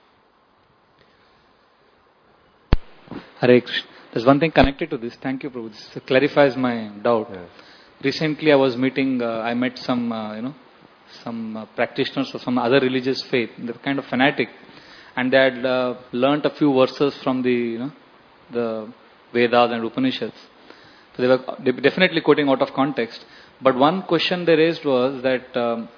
Hare Krishna. There's one thing connected to this. Thank you, Prabhu. This clarifies my doubt. Yes. Recently, I met some practitioners of some other religious faith. They're kind of fanatic, and they had learnt a few verses from the Vedas and Upanishads. So they were definitely quoting out of context. But one question they raised was that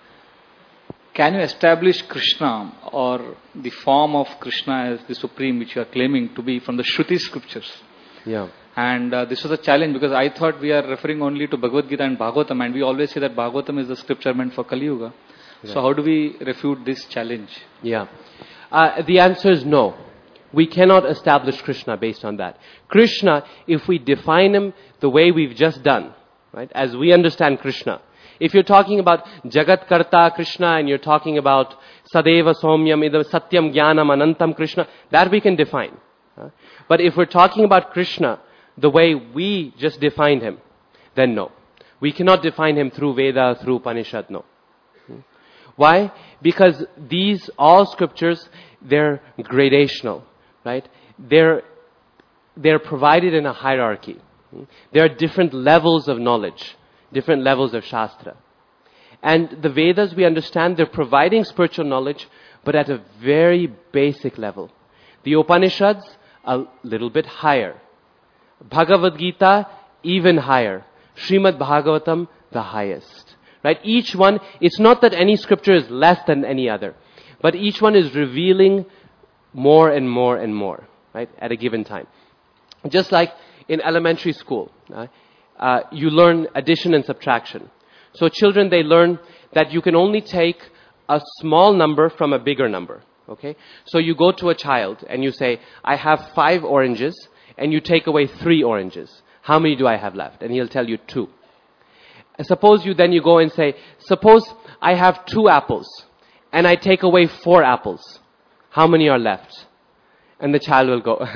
can you establish Krishna or the form of Krishna as the supreme which you are claiming to be from the Shruti scriptures? Yeah. And this was a challenge because I thought we are referring only to Bhagavad Gita and Bhagavatam, and we always say that Bhagavatam is the scripture meant for Kali Yuga. Yeah. So how do we refute this challenge? Yeah. The answer is no. We cannot establish Krishna based on that. Krishna, if we define him the way we've just done, right, as we understand Krishna, if you're talking about Jagat Karta Krishna and you're talking about Sadeva Somyam Idam Satyam Jnanam Anantam Krishna, that we can define. But if we're talking about Krishna the way we just defined him, then no. We cannot define him through Veda, through Upanishad, no. Why? Because these all scriptures, they're gradational, right? They're provided in a hierarchy. There are different levels of knowledge, different levels of Shastra. And the Vedas, we understand, they're providing spiritual knowledge, but at a very basic level. The Upanishads, a little bit higher. Bhagavad Gita, even higher. Srimad Bhagavatam, the highest. Right? Each one, it's not that any scripture is less than any other, but each one is revealing more and more and more, right, at a given time. Just like in elementary school, you learn addition and subtraction. So children, they learn that you can only take a small number from a bigger number. Okay? So you go to a child and you say, I have 5 oranges, and you take away 3 oranges. How many do I have left? And he'll tell you 2. Suppose you go and say, suppose I have 2 apples, and I take away 4 apples. How many are left? And the child will go,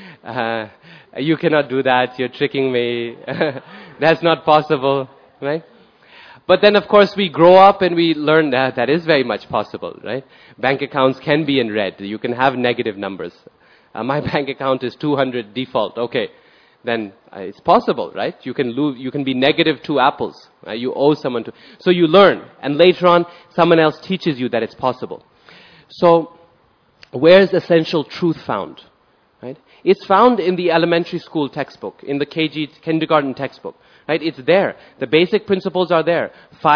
you cannot do that, you're tricking me. That's not possible, right? But then, of course, we grow up and we learn that is very much possible, right? Bank accounts can be in red. You can have negative numbers. My bank account is 200 default. Okay, then it's possible, right? You can be negative 2 apples. Right? You owe someone to. So you learn, and later on, someone else teaches you that it's possible. So, where is essential truth found? Right? It's found in the elementary school textbook, in the kindergarten textbook. Right? It's there. The basic principles are there.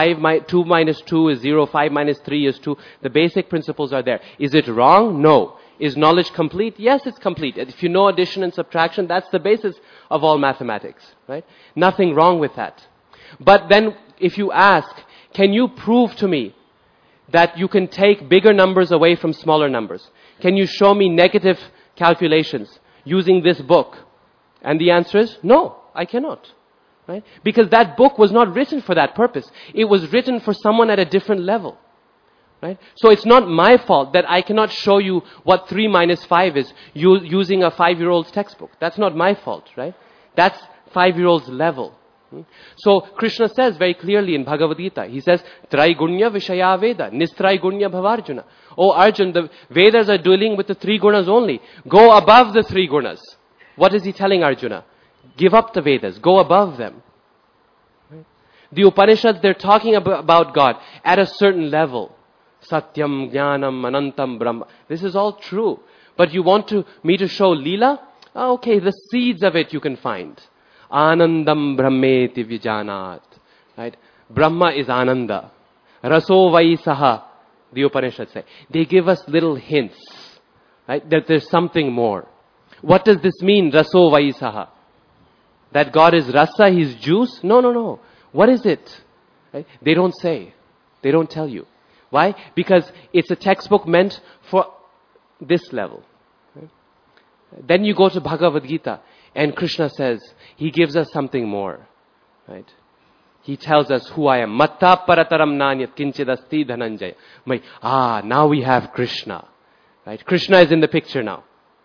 2 minus 2 is 0. 5 minus 3 is 2. The basic principles are there. Is it wrong? No. Is knowledge complete? Yes, it's complete. If you know addition and subtraction, that's the basis of all mathematics. Right? Nothing wrong with that. But then, if you ask, can you prove to me that you can take bigger numbers away from smaller numbers? Can you show me negative calculations using this book? And the answer is, no, I cannot. Right? Because that book was not written for that purpose. It was written for someone at a different level. Right? So it's not my fault that I cannot show you what 3 minus 5 is using a 5-year-old's textbook. That's not my fault, right? That's 5-year-old's level. So Krishna says very clearly in Bhagavad Gita, he says, Traigunya Vishaya Veda, Nistraigunya Bhavarjuna. Oh Arjun, the Vedas are dealing with the 3 gunas only. Go above the 3 gunas. What is he telling Arjuna? Give up the Vedas. Go above them. Right? The Upanishads, they're talking about God at a certain level. Satyam, Jnanam, Anantam, Brahma. This is all true. But you want me to show Leela? Okay, the seeds of it you can find. Anandam Brahmeti Vijanat. Right? Brahma is Ananda. Raso Vaisaha, the Upanishads say. They give us little hints. Right? That there's something more. What does this mean, Raso Vaisaha? That God is rasa, He's juice? No. What is it? Right? They don't say. They don't tell you. Why? Because it's a textbook meant for this level. Right? Then you go to Bhagavad Gita, and Krishna says, He gives us something more. Right? He tells us who I am. Matta parataram nanyat kinchidasti dhananjaya. Now we have Krishna. Right? Krishna is in the picture now.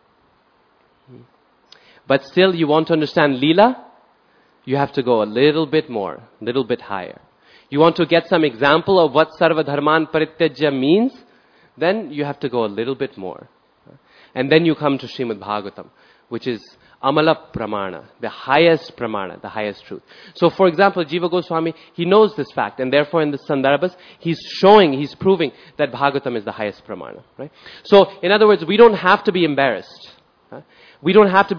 But still, you want to understand Leela? You have to go a little bit more, a little bit higher. You want to get some example of what Sarva Dharman Parityajya means? Then you have to go a little bit more. And then you come to Srimad Bhagavatam, which is Amala Pramana, the highest Pramana, the highest truth. So for example, Jiva Goswami, he knows this fact, and therefore in the Sandarbhas, he's proving that Bhagavatam is the highest Pramana. Right? So in other words, we don't have to be embarrassed. We don't have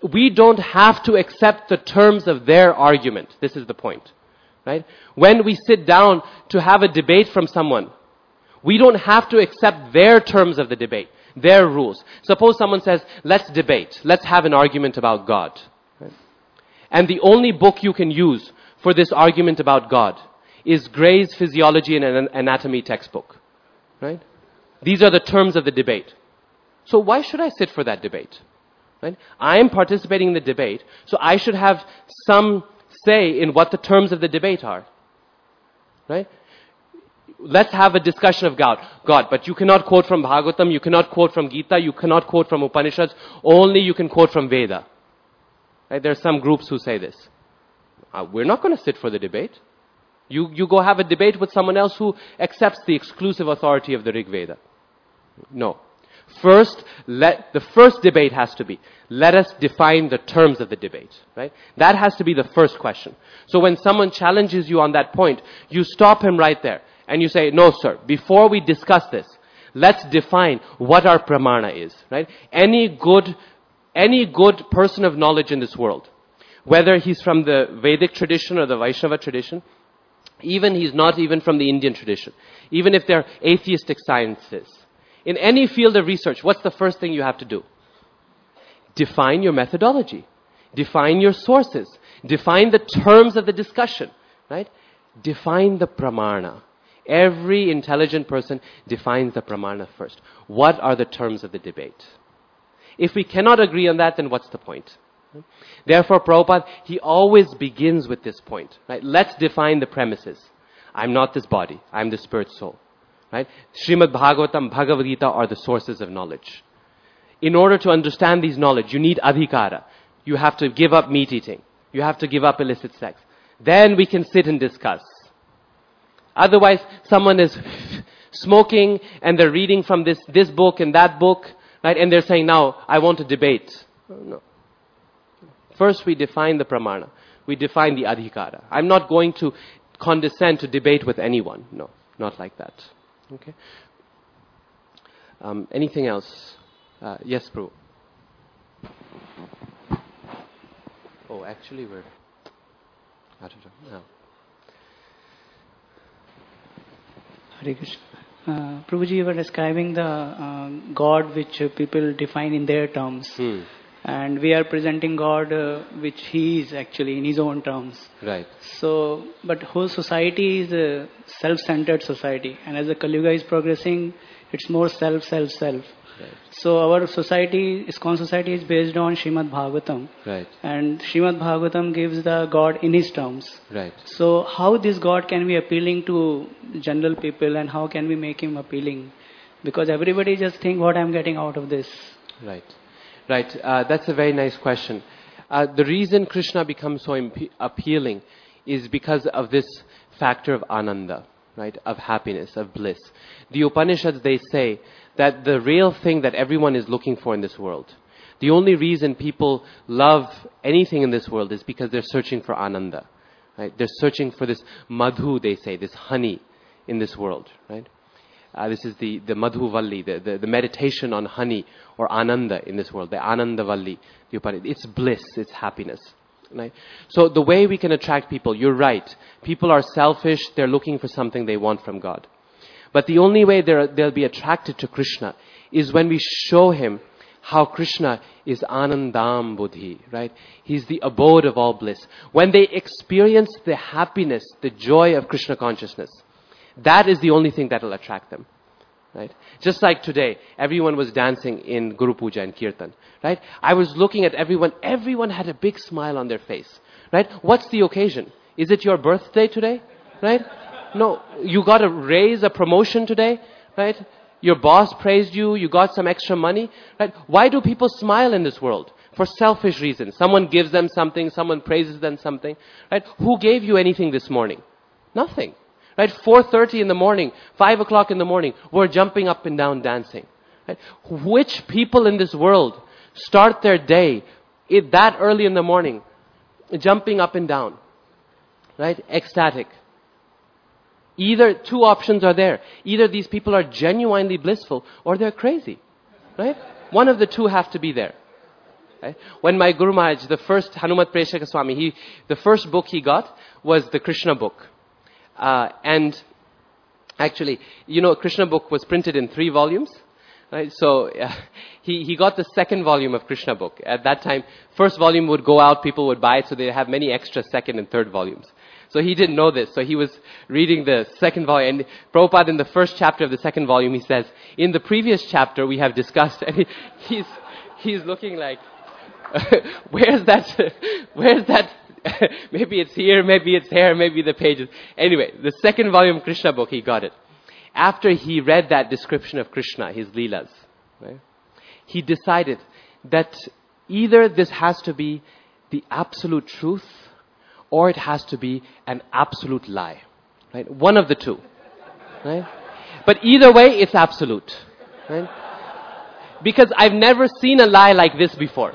to accept the terms of their argument. This is the point. Right? When we sit down to have a debate from someone, we don't have to accept their terms of the debate, their rules. Suppose someone says, let's debate, let's have an argument about God. Right? And the only book you can use for this argument about God is Gray's Physiology and Anatomy textbook. Right? These are the terms of the debate. So why should I sit for that debate? Right? I am participating in the debate, so I should have some say in what the terms of the debate are. Right? Let's have a discussion of God, but you cannot quote from Bhagavatam, you cannot quote from Gita, you cannot quote from Upanishads, only you can quote from Veda. Right? There are some groups who say this. We're not going to sit for the debate. You go have a debate with someone else who accepts the exclusive authority of the Rig Veda. No. The first debate has to be, let us define the terms of the debate, right? That has to be the first question. So when someone challenges you on that point, you stop him right there and you say, no sir, before we discuss this, let's define what our pramana is, right? Any good person of knowledge in this world, whether he's from the Vedic tradition or the Vaishnava tradition, even he's not even from the Indian tradition, even if they're atheistic scientists, in any field of research, what's the first thing you have to do? Define your methodology. Define your sources. Define the terms of the discussion, right? Define the pramana. Every intelligent person defines the pramana first. What are the terms of the debate? If we cannot agree on that, then what's the point? Therefore, Prabhupada, he always begins with this point, right? Let's define the premises. I'm not this body. I'm the spirit soul. Right? Srimad Bhagavatam, Bhagavad Gita are the sources of knowledge. In order to understand these knowledge, you need adhikara. You have to give up meat eating. You have to give up illicit sex. Then we can sit and discuss. Otherwise, someone is smoking and they're reading from this book and that book, right? And they're saying, now, I want to debate. No. First, we define the pramana. We define the adhikara. I'm not going to condescend to debate with anyone. No, not like that. Okay. Anything else? Yes, Prabhu. Oh, actually, we're out of time now. Hare Krishna. Prabhuji, you were describing the God which people define in their terms. And we are presenting God which He is actually in His own terms. Right. So, but whole society is a self-centered society. And as the Kali Yuga is progressing, it's more self. Right. So our society, ISKCON society, is based on Srimad Bhagavatam. Right. And Srimad Bhagavatam gives the God in His terms. Right. So how this God can be appealing to general people and how can we make Him appealing? Because everybody just think what I'm getting out of this. Right. Right. That's a very nice question. The reason Krishna becomes so appealing is because of this factor of ananda, right? Of happiness, of bliss. The Upanishads, they say that the real thing that everyone is looking for in this world, the only reason people love anything in this world is because they're searching for ananda, right? They're searching for this madhu, they say, this honey in this world, right? This is the Madhu Valli, the meditation on honey or ananda in this world, the Ananda Valli. It's bliss, it's happiness. Right? So the way we can attract people, you're right. People are selfish, they're looking for something they want from God. But the only way they'll be attracted to Krishna is when we show him how Krishna is Anandam Buddhi, right? He's the abode of all bliss. When they experience the happiness, the joy of Krishna consciousness, that is the only thing that will attract them, right? Just like today, everyone was dancing in Guru Puja and Kirtan, right? I was looking at everyone. Everyone had a big smile on their face, right? What's the occasion? Is it your birthday today, right? No, you got a raise, a promotion today, right? Your boss praised you. You got some extra money, right? Why do people smile in this world? For selfish reasons. Someone gives them something. Someone praises them something, right? Who gave you anything this morning? Nothing. Right, 4:30 in the morning, 5 o'clock in the morning, we're jumping up and down dancing. Right? Which people in this world start their day that early in the morning, jumping up and down? Right? Ecstatic. Either two options are there. Either these people are genuinely blissful or they're crazy. Right? One of the two have to be there. Right? When my Guru Maharaj, the first Hanumat Preshaka Swami, the first book he got was the Krishna book. And actually, Krishna book was printed in 3 volumes. Right? So he got the second volume of Krishna book. At that time, first volume would go out, people would buy it, so they have many extra second and third volumes. So he didn't know this. So he was reading the second volume. And Prabhupada, in the first chapter of the second volume, he says, in the previous chapter we have discussed, and he's looking like, where's that? Maybe it's here, maybe it's there, maybe the pages. Anyway, the second volume Krishna book, he got it. After he read that description of Krishna, his Leelas, right, he decided that either this has to be the absolute truth or it has to be an absolute lie. Right? One of the two. Right? But either way, it's absolute. Right? Because I've never seen a lie like this before.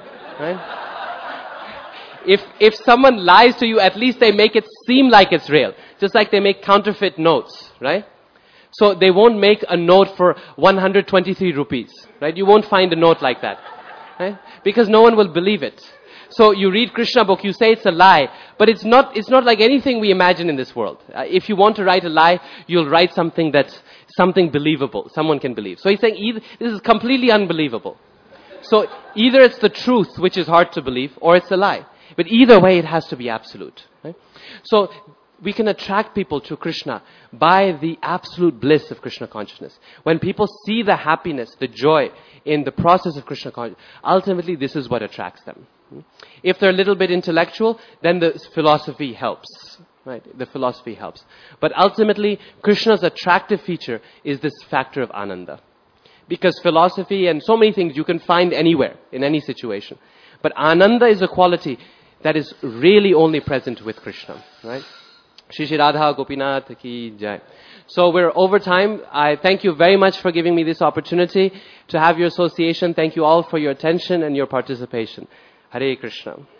Right? If someone lies to you, at least they make it seem like it's real. Just like they make counterfeit notes. Right? So they won't make a note for 123 rupees. Right? You won't find a note like that. Right? Because no one will believe it. So you read Krishna book, you say it's a lie, but it's not like anything we imagine in this world. If you want to write a lie, you'll write something that's something believable, someone can believe. So he's saying this is completely unbelievable. So either it's the truth, which is hard to believe, or it's a lie. But either way, it has to be absolute. Right? So we can attract people to Krishna by the absolute bliss of Krishna consciousness. When people see the happiness, the joy in the process of Krishna consciousness, ultimately this is what attracts them. If they're a little bit intellectual, then the philosophy helps. Right? The philosophy helps. But ultimately, Krishna's attractive feature is this factor of ananda. Because philosophy and so many things you can find anywhere, in any situation. But ananda is a quality that is really only present with Krishna. Right? Shri Shri Radha Gopinath Ki Jai. So we're over time. I thank you very much for giving me this opportunity to have your association. Thank you all for your attention and your participation. Hare Krishna.